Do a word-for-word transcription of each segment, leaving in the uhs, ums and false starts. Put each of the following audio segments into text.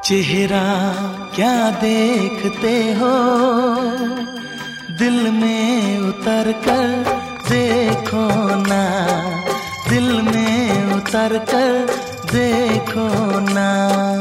चेहरा क्या देखते हो, दिल में उतर कर देखो ना, दिल में उतर कर देखो ना।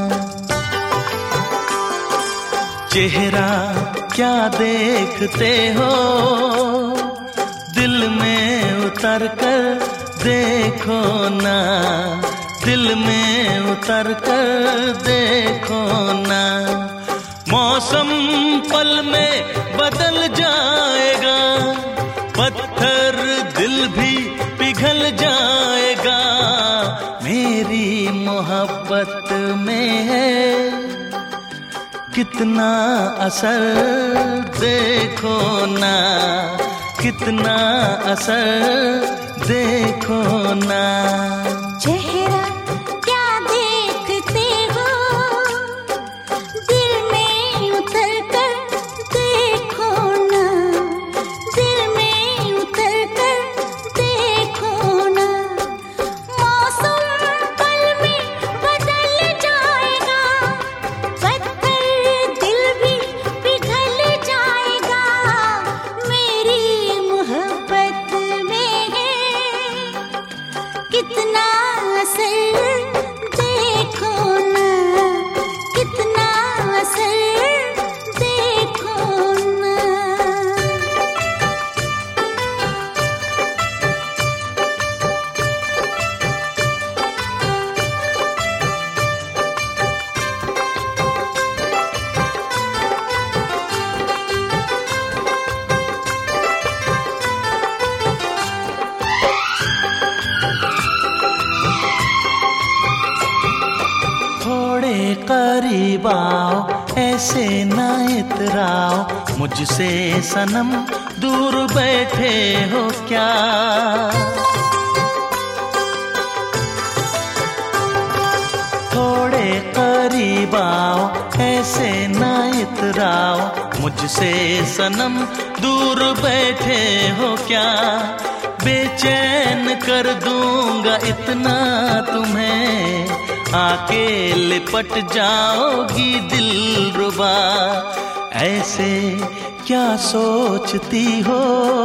चेहरा क्या देखते हो, दिल में उतर कर देखो ना, दिल में उतर कर देखो ना। मौसम पल में बदल जाएगा, पत्थर दिल भी पिघल जाएगा। मेरी मोहब्बत में है कितना असर देखो ना, कितना असर देखो ना। चेहरा क्या देखते हो, दिल में उतर कर देखो ना, दिल में उतर कर देखो ना। मौसम पल में बदल जाएगा, पत्थर दिल भी पिघल जाएगा। मेरी मोहब्बत में है कितना असर देखो ना, कितना असर देखो ना। थोड़े करीब आओ, ऐसे ना इतराओ मुझसे सनम, दूर बैठे हो क्या। थोड़े करीब आओ, ऐसे ना इतराओ मुझसे सनम, दूर बैठे हो क्या। बेचैन कर दूंगा इतना तुम्हें, आके लिपट जाओगी दिलरुबा। ऐसे क्या सोचती हो,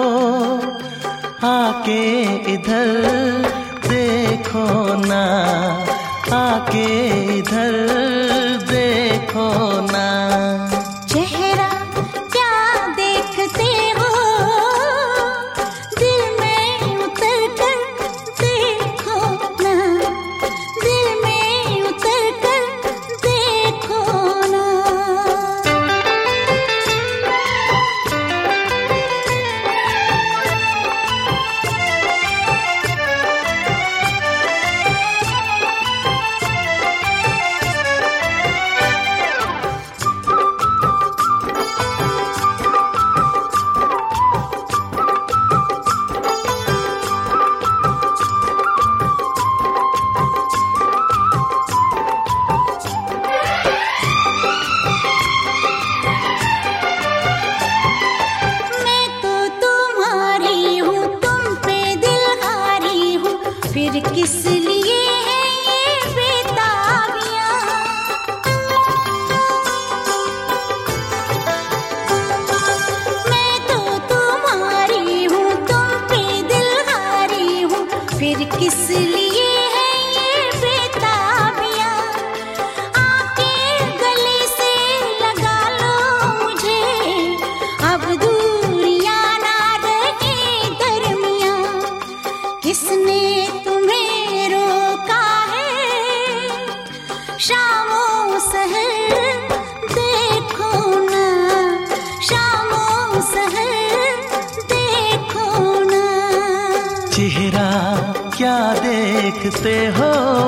आके इधर देखो ना, आके इधर देखो ना। चेहरा क्या देखते हो, दिल में उतर कर देखो ना, दिल में उतर कर देखो ना। मैं तो तुम्हारी हूँ, तुम पे दिल हारी हूँ, फिर किस लिए है ये बेताबियाँ। मैं तो तुम्हारी हूँ, तुम पे दिल हारी हूँ, फिर किस लिए है ये बेताबियाँ। आके गले से लगा लो मुझे, अब दूरियां ना रहे दरमियाँ। किसने तुम्हें रोका है, शामों सहर देखो ना, शामों सहर देखो ना। चेहरा क्या देखते हो,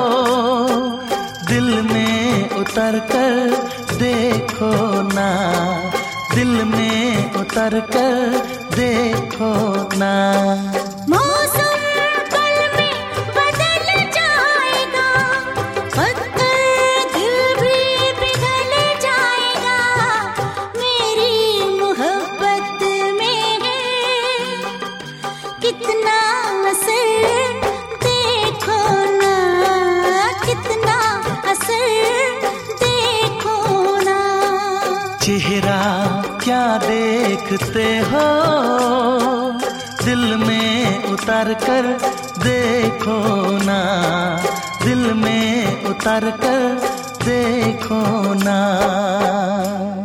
दिल में उतर कर देखो ना, दिल में उतर कर देखो ना। मौसम पल में बदल जाएगा, पत्थर दिल भी पिघल जाएगा। मेरी मोहब्बत में है कितना असर देखो ना, कितना असर देखो चेहरा क्या देखते हो, दिल में उतर कर देखो ना, दिल में उतर कर देखो ना।